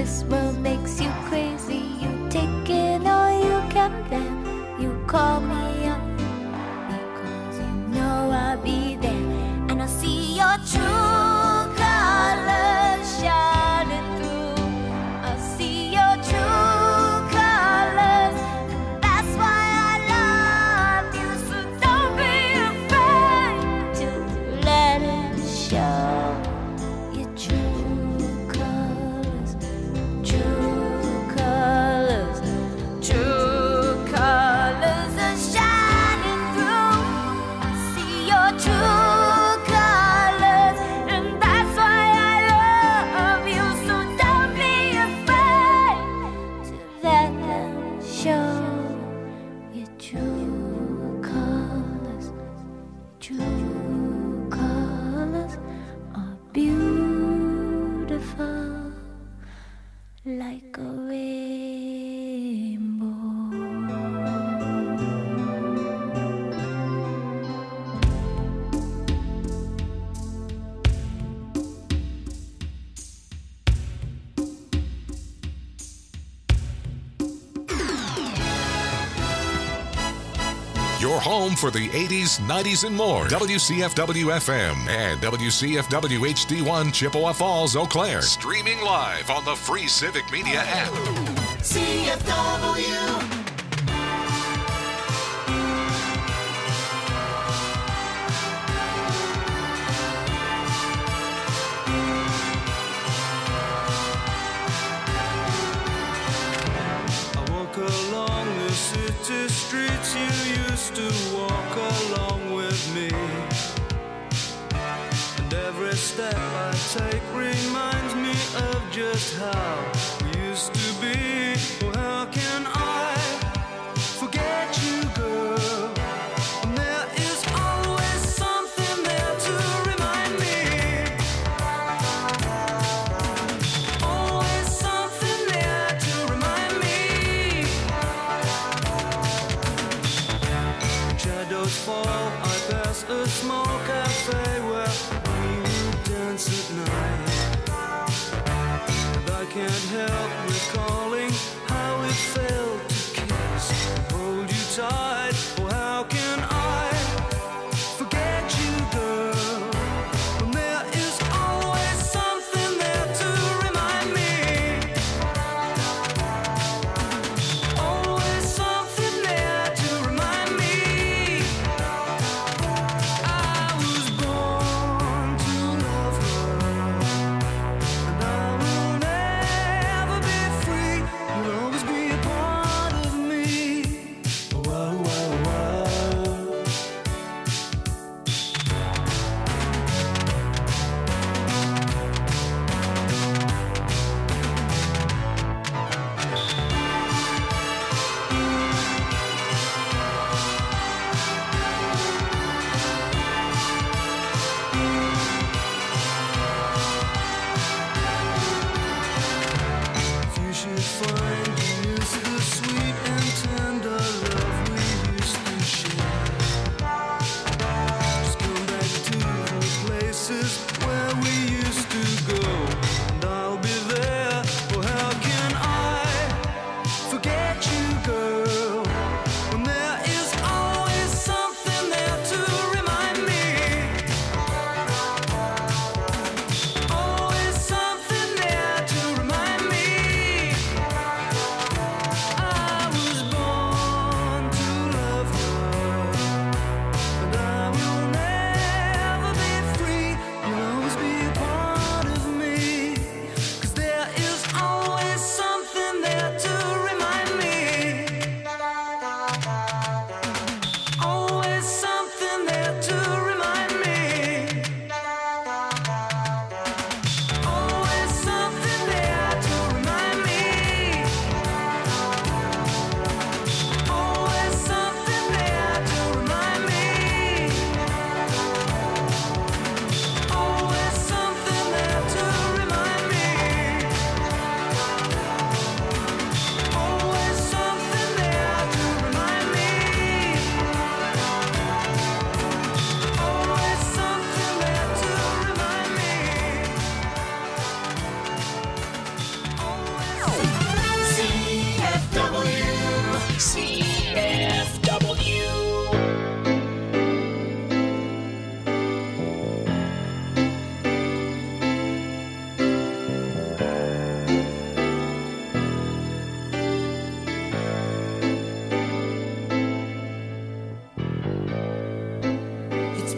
this world makes you crazy, you take it all you can bear. You call me up because you know I'll be there, and I'll see your true colors shining through. I'll see your true colors, and that's why I love you. So don't be afraid to let it show. Your true colors, true colors, true colors are shining through. I see your true colors, and that's why I love you. So don't be afraid to let them show. Your true colors, true colors are beautiful like a rainbow. Your home for the 80s, 90s, and more. WCFW-FM and WCFW HD1 Chippewa Falls, Eau Claire. Streaming live on the free Civic Media app. CFW. I walk along the city streets you used to walk along with me, and every step I take reminds me of just how we used to be. Oh, how can I forget you, girl? And there is always something there to remind me. Always something there to remind me. Shadows fall, I pass a small cafe where we would dance at night. And I can't help recalling how it felt to kiss and hold you tight. Oh, how can I forget you, girl? When there is always something there to remind me. Always something there to remind me. I was born to love her, and I will never be free. You'll always be a part of me. Oh, oh, oh.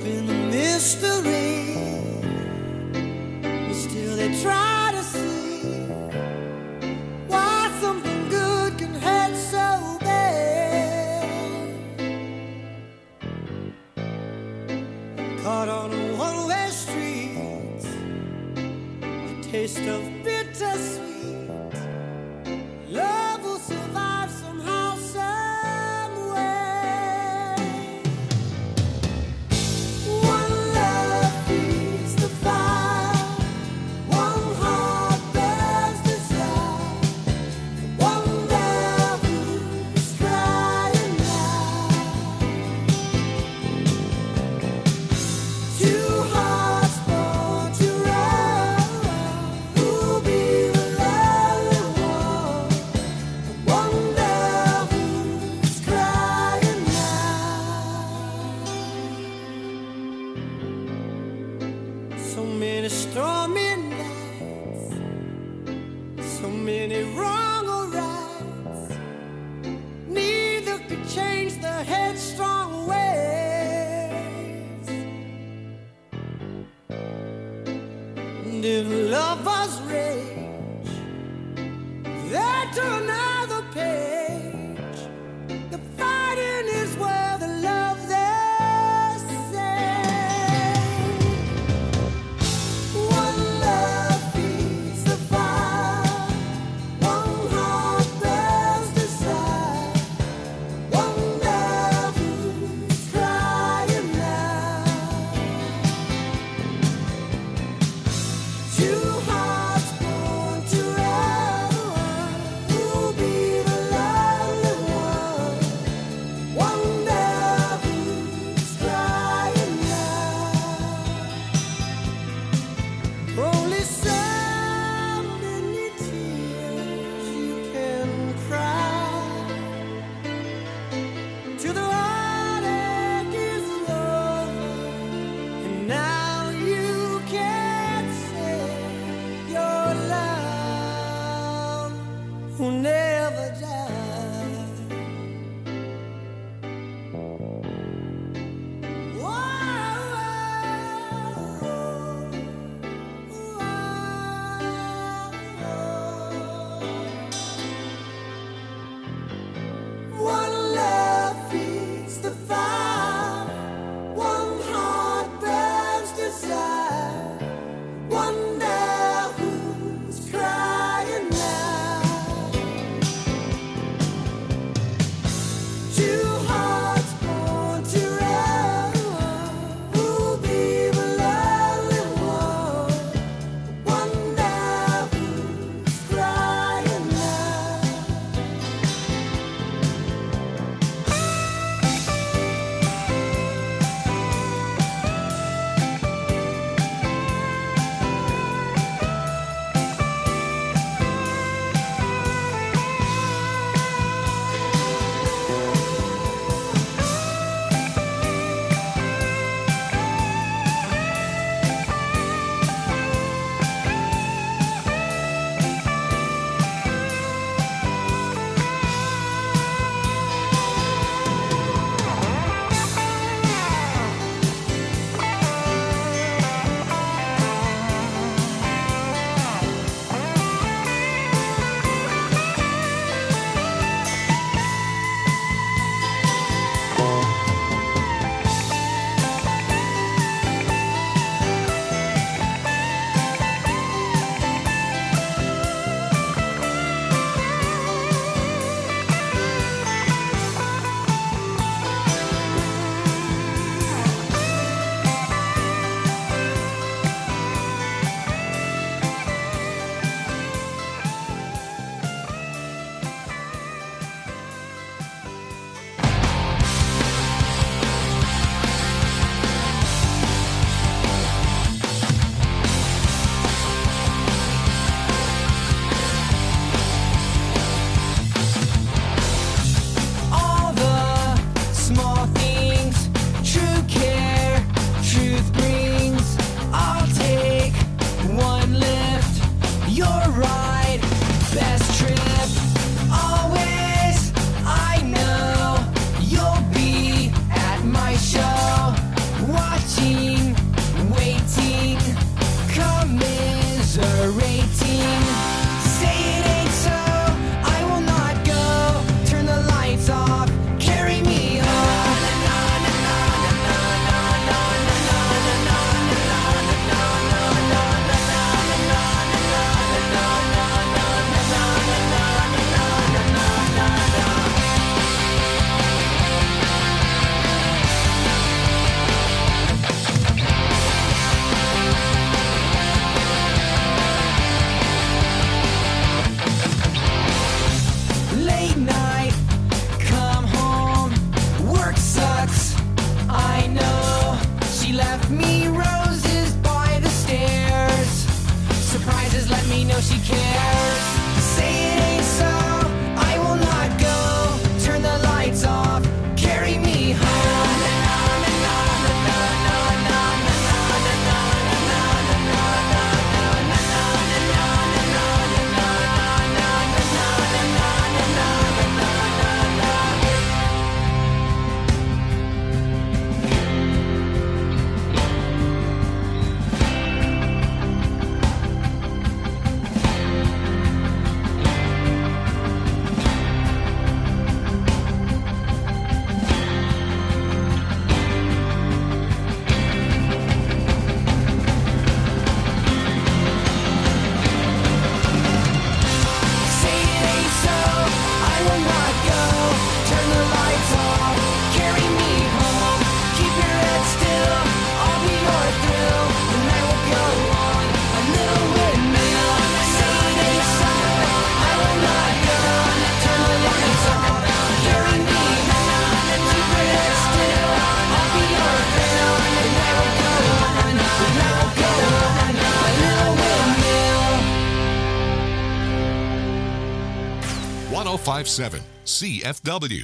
in the mystery, but still they try to see why something good can hurt so bad. Caught on a one-way street, a taste of bittersweet. Love will survive somehow, some way. One love feeds the fire, one heart bears desire, one love who's crying now. Two hearts born to run, who'll be the lonely one? One love who's crying now. So many stormy nights, so many wrong or rights. Neither could change the headstrong ways. And if lovers rage, they turn another page. The fighting is where the love they say. One love feeds the fire, one heart bears desire, one love who's crying now. Two hearts born 1057 CFW.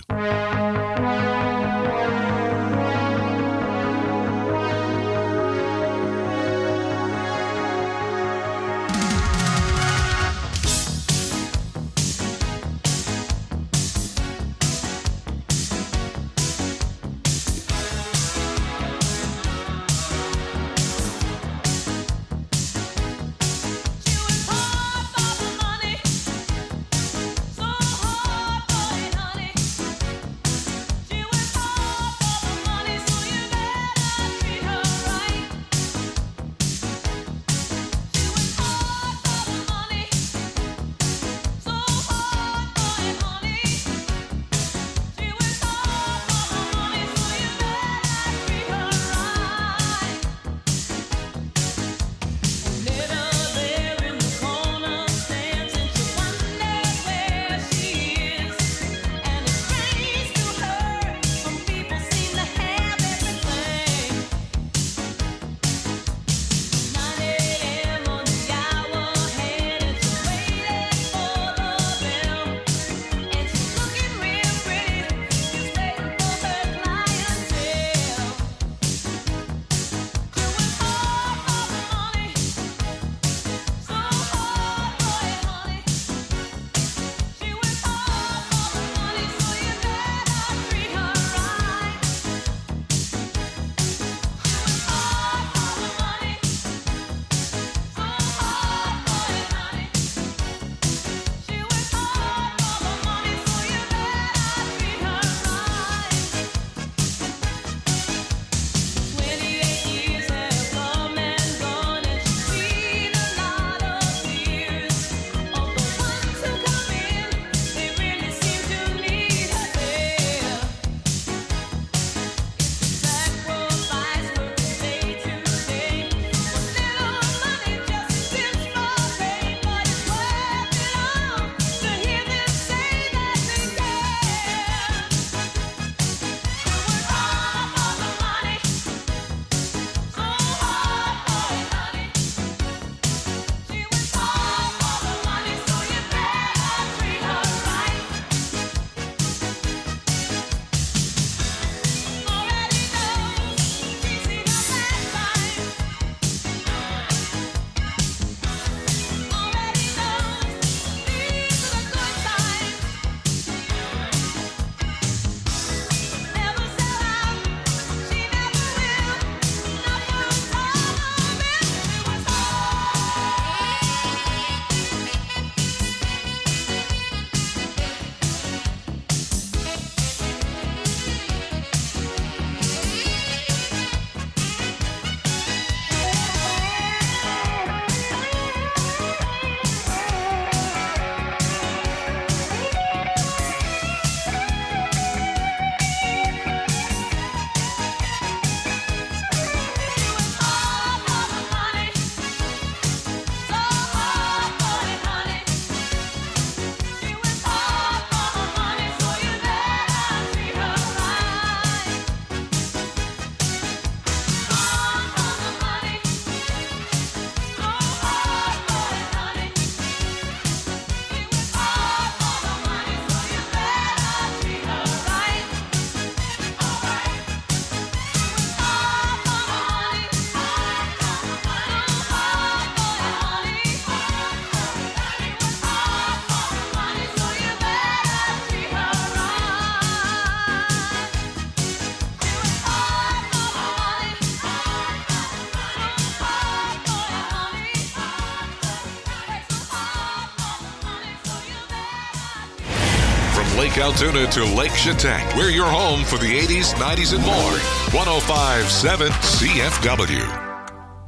Lake Altoona to Lake Chetek. We're your home for the 80s, 90s, and more. 105.7 CFW.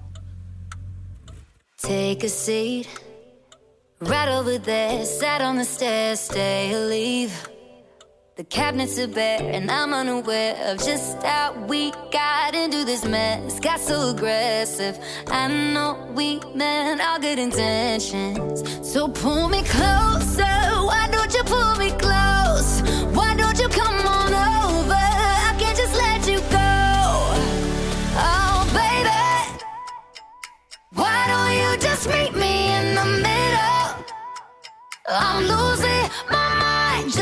Take a seat right over there. Sat on the stairs, stay or leave. The cabinets are bare and I'm unaware of just how we got into this mess. Got so aggressive. I know we meant all good intentions. So pull me closer. Why don't you pull me close? Why don't you come on over? I can't just let you go. Oh, baby. Why don't you just meet me in the middle? I'm losing my mind.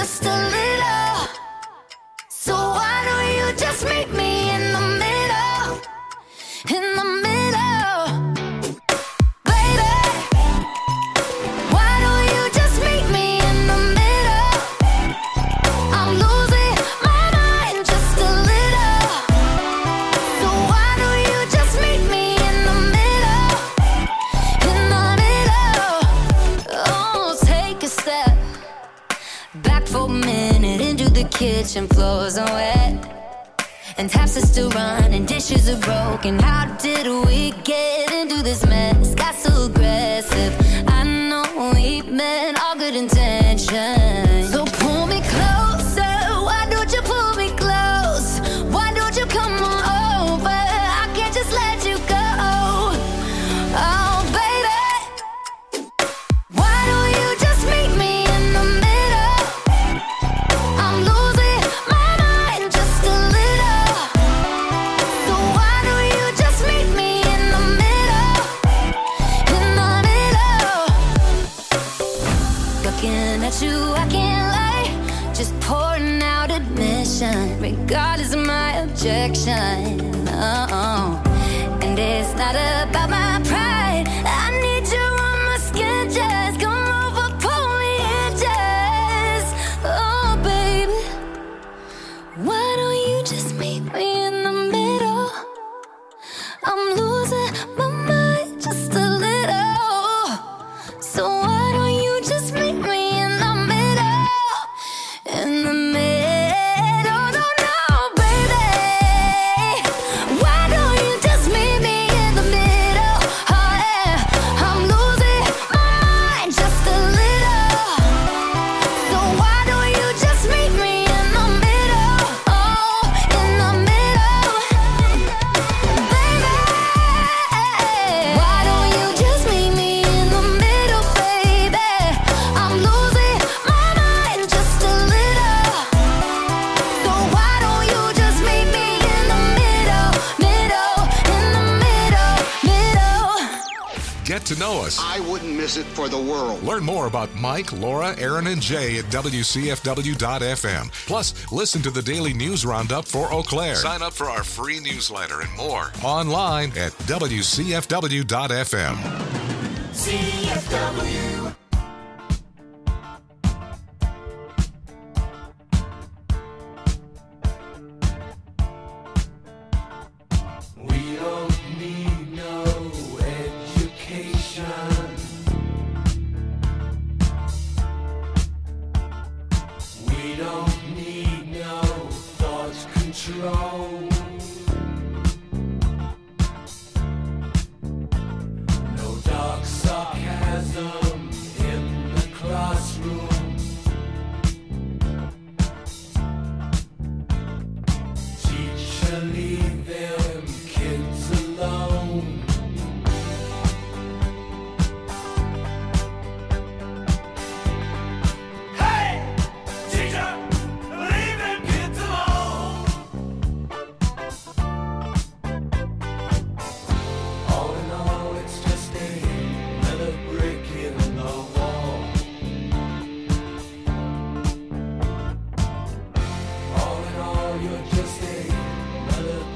kitchen floors are wet, and taps are still running, dishes are broken. How did we get into this mess? Got so aggressive. I know we meant all good intentions. So pull me closer. Why don't you pull me close? Why don't you come on over? I can't just let you go. Oh, baby, why don't you just meet me in the middle? I'm losing my mind just a little. So why don't you just meet me in the middle? In the middle. Looking at you, I can't lie. Just pouring out admission, regardless of my objection. Oh, and it's not about my pride. I need you on my skin, just come over, pull me in, just. Oh, baby, why don't you just meet me in the middle? I'm losing my mind just a little. So why don't you just meet me in the middle? In the middle, no, no, baby. Why don't you just meet me in the middle? Oh, yeah. I'm losing my mind just a little. So why don't you just meet me in the middle? Oh, in the middle, baby. Why don't you just meet me in the middle, baby? I'm losing my mind just a little. So why don't you just meet me in the middle, middle, in the middle, middle? Get to know us. I wouldn't miss it for the world. Learn more about Mike, Laura, Aaron, and Jay at WCFW.FM. Plus, listen to the daily news roundup for Eau Claire. Sign up for our free newsletter and more online at WCFW.FM. CFW. We don't need no education. We don't need no thought control. No dark sarcasm in the classroom. Teacher, leave them kids alone. Hey! Teacher, leave them kids alone. All in all, it's just another brick in the wall. All in all, you're just another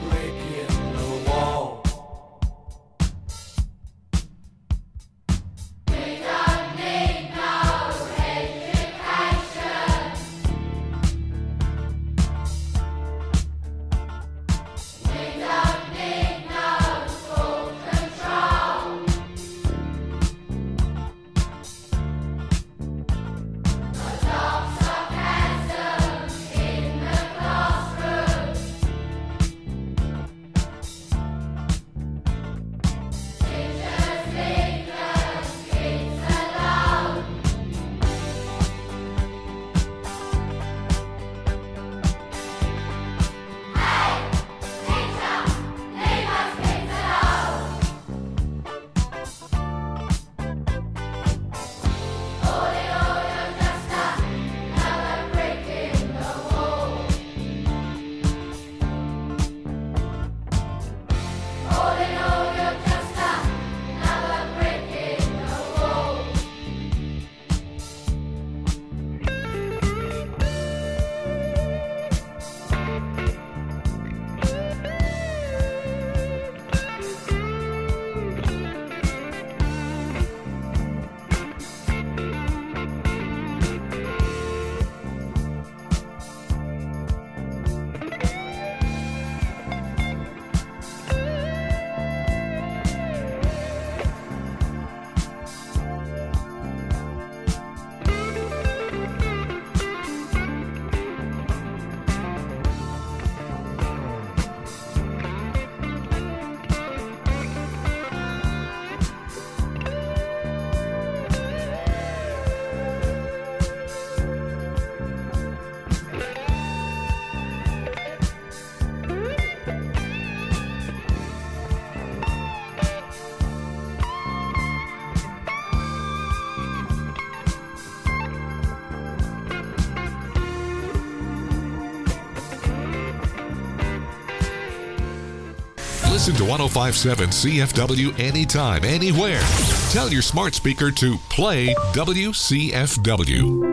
Listen to 1057 CFW anytime, anywhere. Tell your smart speaker to play WCFW.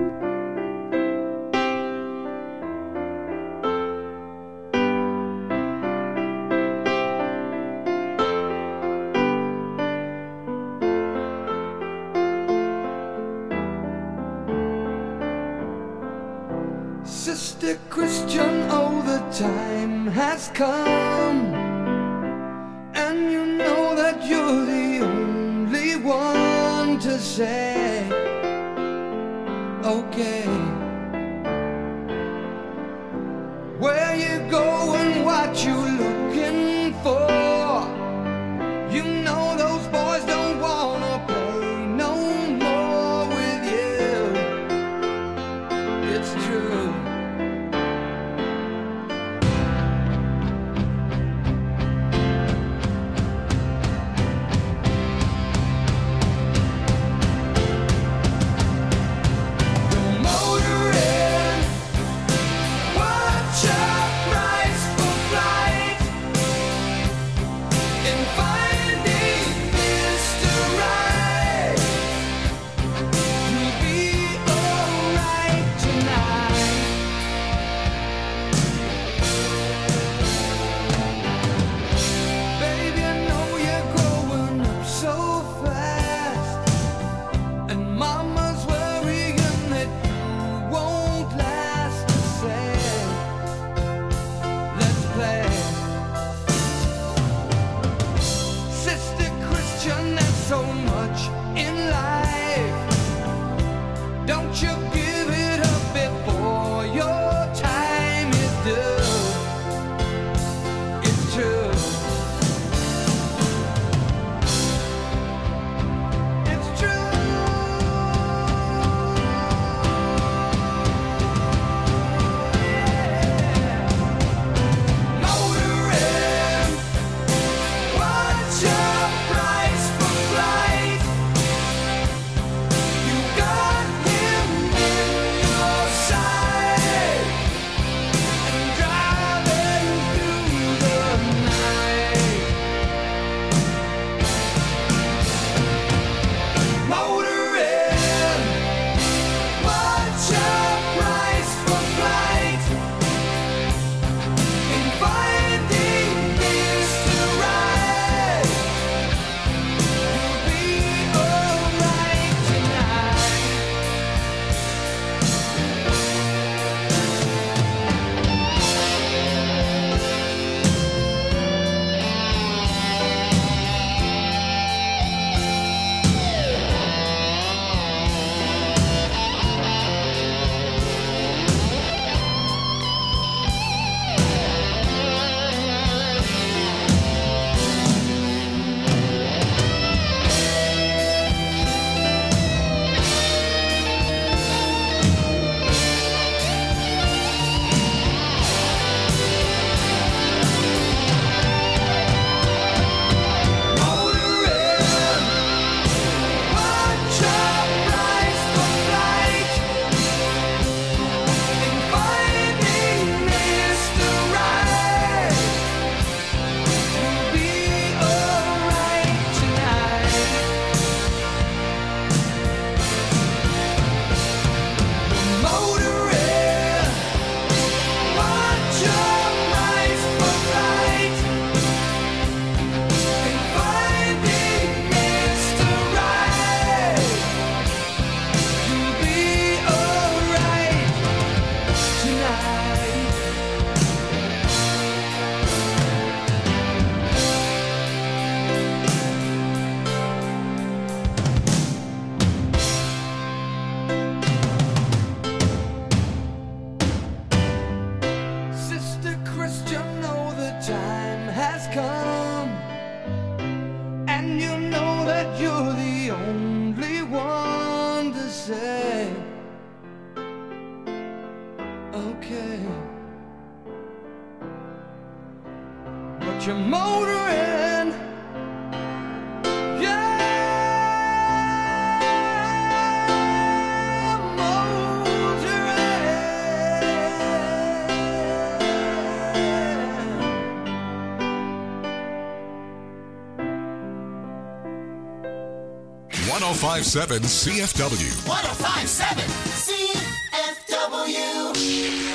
Sister Christian, oh, the time has come, and you know that you're the only one to say, okay. Where you going, what you looking for? You know those boys don't wanna play no more with you. It's true. You're motoring, yeah, motoring. 1057 CFW. 1057 CFW.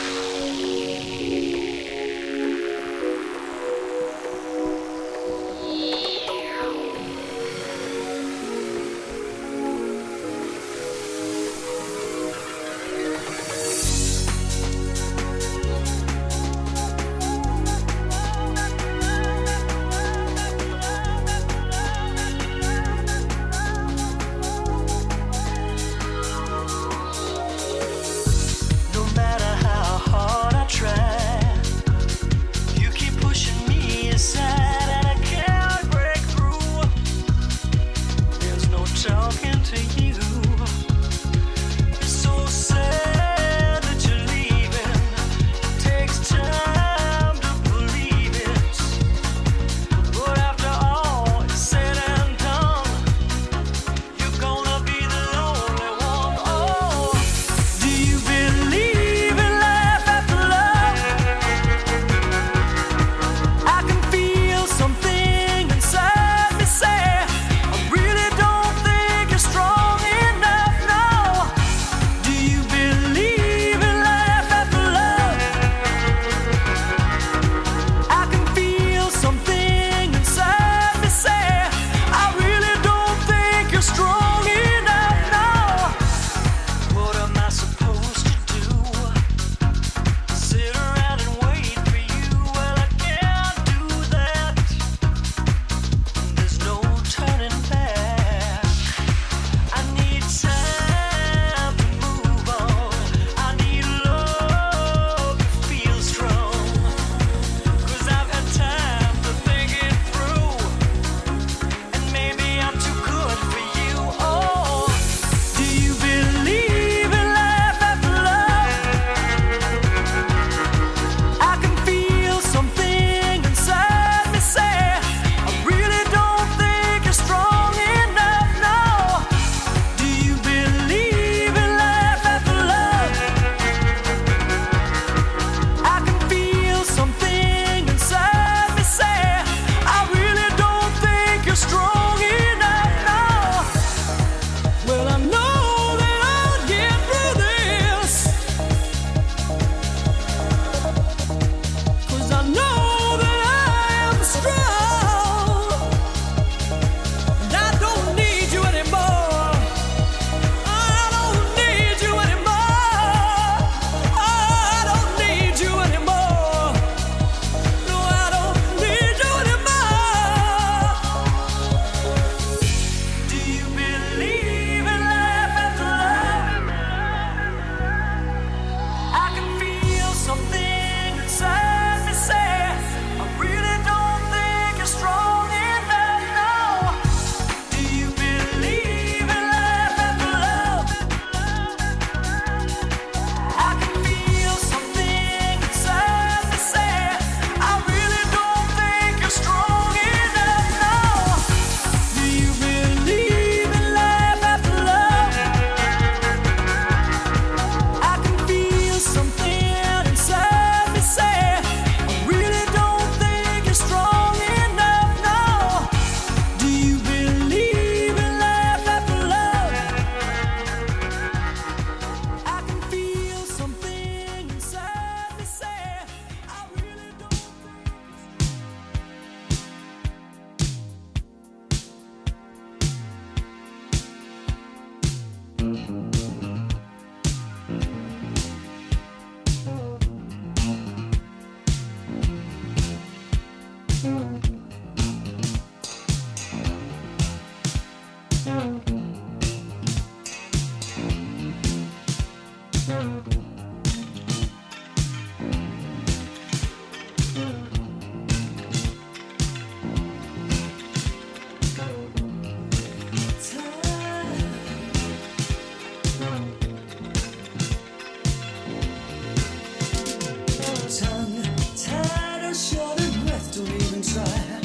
Tongue tied or short of breath, don't even try.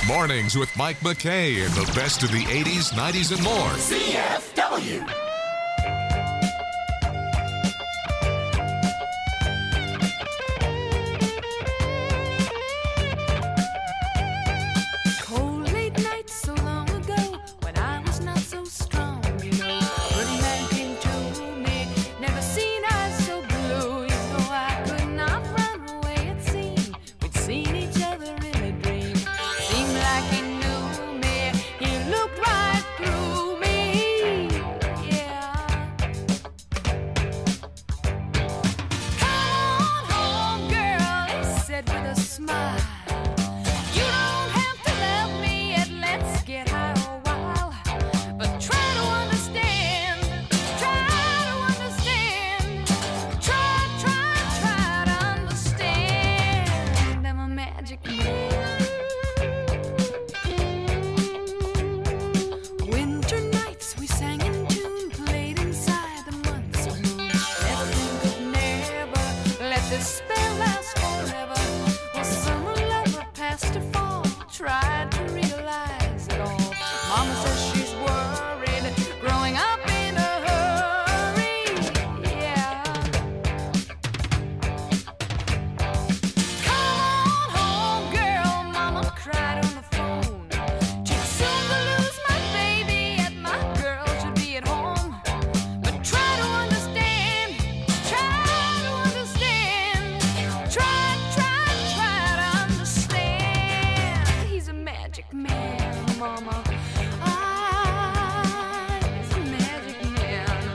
Mornings with Mike McKay and the best of the 80s, 90s, and more. CFW. Cold late nights so long ago when I was not so strong, you know. Pretty man came to me, never seen eyes so blue. You know I could not run away, it seemed. We'd seen each other in a dream. Seemed like he knew me, he looked right through me. Yeah. Come on home, girl, he said with a smile. You don't have to love me yet, let's get high a while. But try to understand, try to understand. Try to understand. I'm a magic man. Winter nights we sang in tune, played inside the monsoon. Nothing could never let this spell last forever. Well, summer lover past her fall, tried to realize it all. Mama says she's worried, growing up in a hurry. Yeah. Come on home, girl, Mama cried on the phone. Too soon to lose my baby, yet my girl should be at home. But try to understand, try to understand. Try to understand. He's a magic man, Mama. He's a magic man.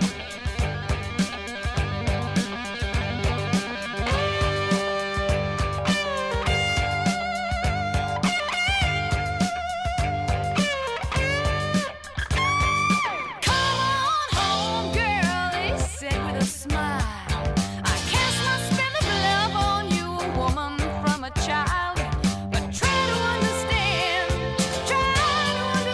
Come on home, girl, he said with a smile. I cast my spell of love on you, a woman from a child. But try to understand,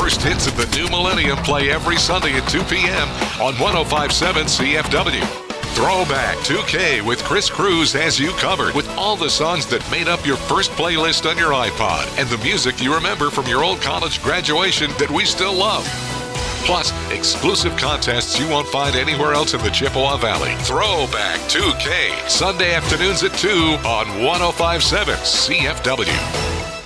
first hits of the new millennium play every Sunday at 2 p.m. on 105.7 CFW. Throwback 2K with Chris Cruz has you covered with all the songs that made up your first playlist on your iPod and the music you remember from your old college graduation that we still love. Plus, exclusive contests you won't find anywhere else in the Chippewa Valley. Throwback 2K, Sunday afternoons at 2 on 105.7 CFW.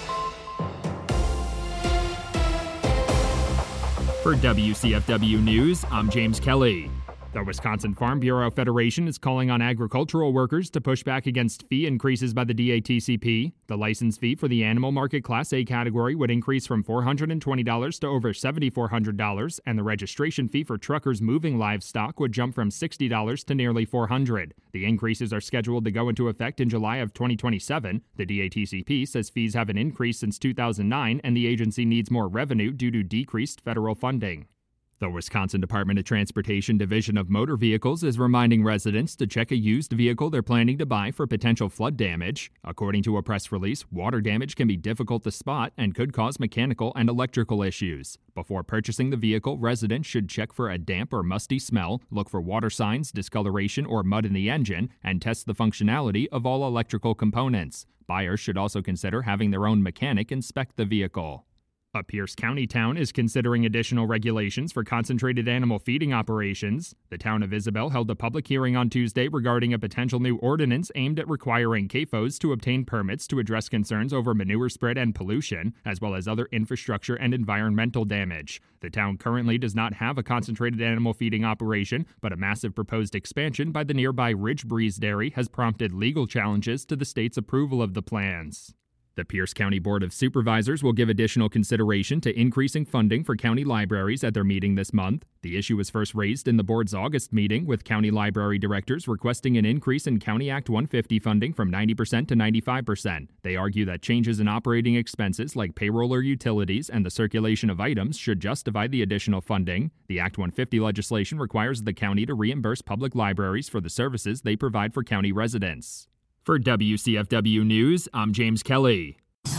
For WCFW News, I'm James Kelly. The Wisconsin Farm Bureau Federation is calling on agricultural workers to push back against fee increases by the DATCP. The license fee for the animal market Class A category would increase from $420 to over $7,400, and the registration fee for truckers moving livestock would jump from $60 to nearly $400. The increases are scheduled to go into effect in July of 2027. The DATCP says fees haven't increased since 2009, and the agency needs more revenue due to decreased federal funding. The Wisconsin Department of Transportation Division of Motor Vehicles is reminding residents to check a used vehicle they're planning to buy for potential flood damage. According to a press release, water damage can be difficult to spot and could cause mechanical and electrical issues. Before purchasing the vehicle, residents should check for a damp or musty smell, look for water signs, discoloration, or mud in the engine, and test the functionality of all electrical components. Buyers should also consider having their own mechanic inspect the vehicle. A Pierce County town is considering additional regulations for concentrated animal feeding operations. The town of Isabel held a public hearing on Tuesday regarding a potential new ordinance aimed at requiring CAFOs to obtain permits to address concerns over manure spread and pollution, as well as other infrastructure and environmental damage. The town currently does not have a concentrated animal feeding operation, but a massive proposed expansion by the nearby Ridge Breeze Dairy has prompted legal challenges to the state's approval of the plans. The Pierce County Board of Supervisors will give additional consideration to increasing funding for county libraries at their meeting this month. The issue was first raised in the board's August meeting, with county library directors requesting an increase in County Act 150 funding from 90% to 95%. They argue that changes in operating expenses like payroll or utilities and the circulation of items should justify the additional funding. The Act 150 legislation requires the county to reimburse public libraries for the services they provide for county residents. For WCFW News, I'm James Kelly.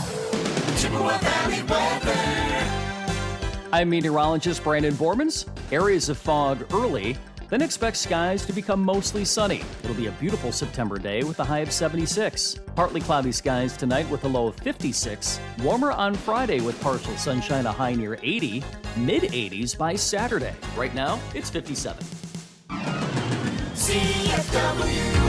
Chippewa Valley weather. I'm meteorologist Brandon Bormans. Areas of fog early, then expect skies to become mostly sunny. It'll be a beautiful September day with a high of 76. Partly cloudy skies tonight with a low of 56. Warmer on Friday with partial sunshine, a high near 80. Mid-80s by Saturday. Right now, it's 57. CFW.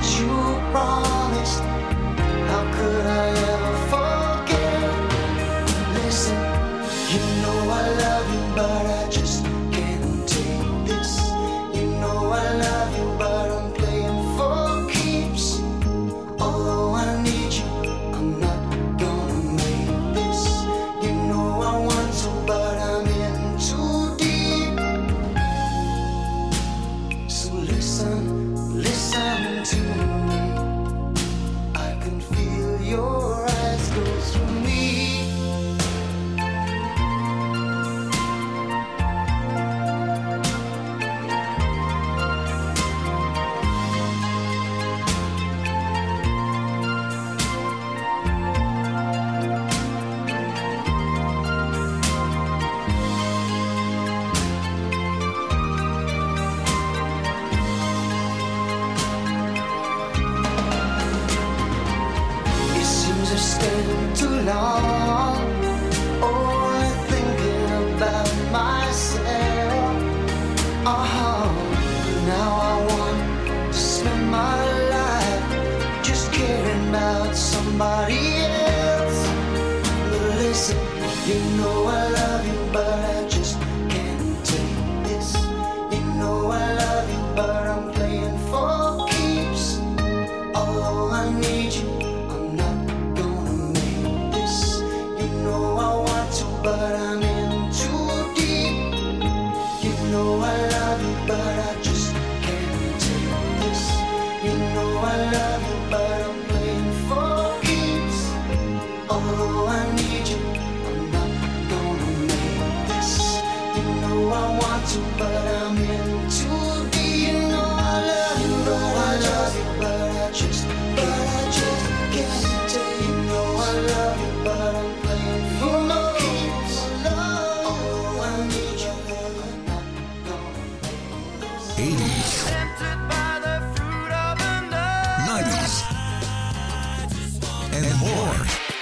And more.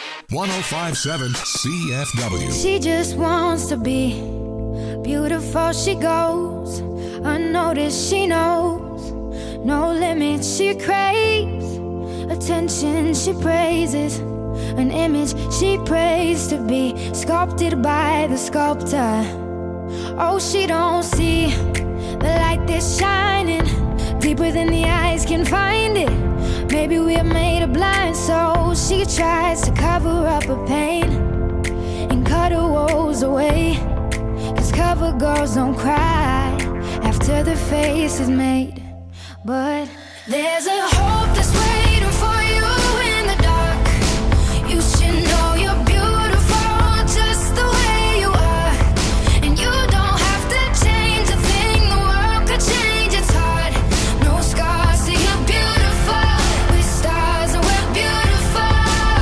105.7 CFW. She just wants to be beautiful. She goes unnoticed. She knows no limits. She craves attention. She praises an image she prays to be sculpted by the sculptor. Oh, she don't see the light that's shining deeper than the eyes can find it. Maybe we're made of blind, so she tries to cover up her pain and cut her woes away. 'Cause cover girls don't cry after the face is made. But there's a hope that's waiting for you in the dark. You should know you're beautiful just the way you are. And you don't have to change a thing, the world could change its heart. No scars, so you're beautiful. With stars and we're beautiful.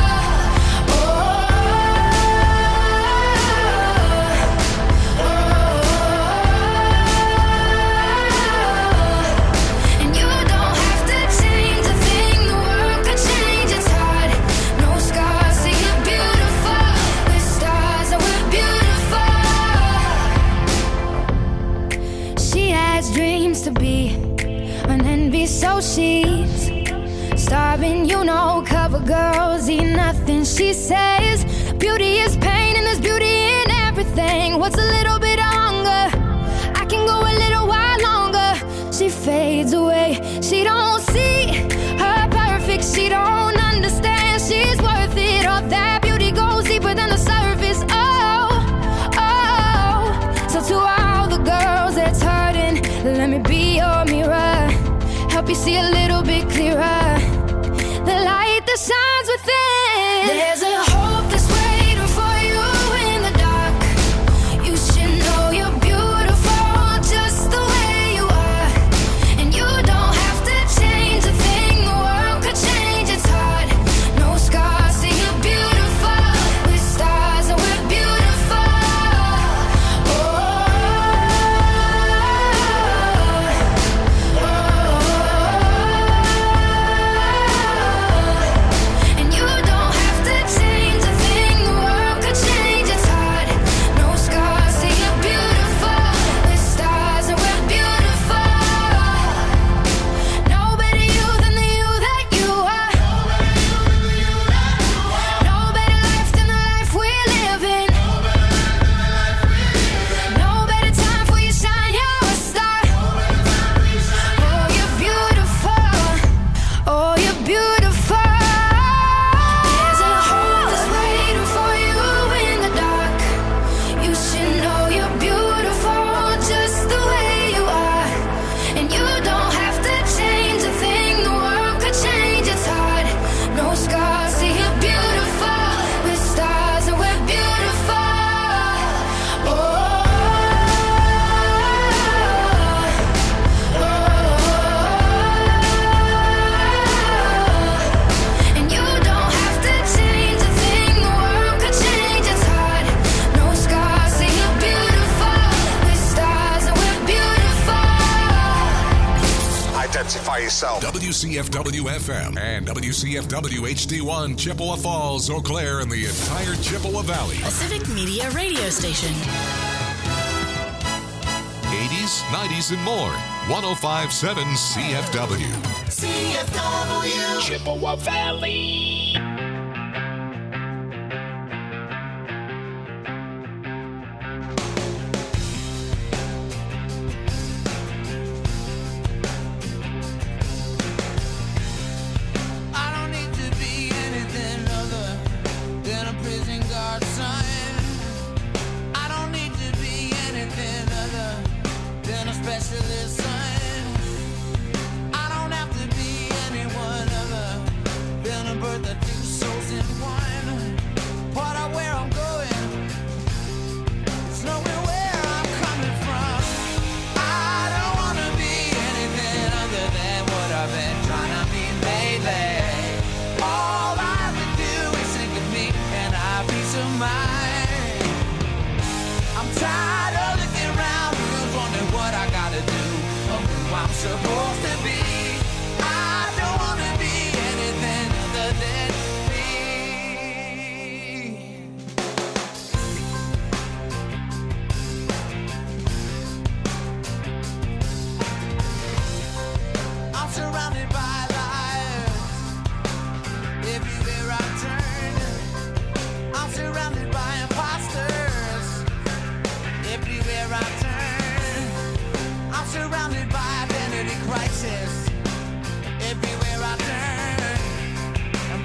And you don't have to change a thing, the world could change its heart. No scars, so you're beautiful. With stars and we're beautiful. She has dreams to be an envy, so she's starving. You know, cover girls eat nothing. She says beauty is pain and there's beauty in everything. What's a little bit of hunger? I can go a little while longer. She fades away. She don't see her perfect. She don't understand she's worth it. All that beauty goes deeper than the surface. Oh, oh. So to all the girls that's hurting, let me be your mirror. Help you see a little bit clearer. The light that shines within. There's a hope that's waiting for you in the dark. You should know you're beautiful just the way you are. And you don't have to change a thing, the world could change its heart. No scars, so you're beautiful. With stars and we're beautiful. identify yourself. WCFW FM and WCFW HD1, Chippewa Falls, Eau Claire, and the entire Chippewa Valley. A Civic Media radio station. 80s, 90s, and more. 105.7 CFW. CFW. Chippewa Valley.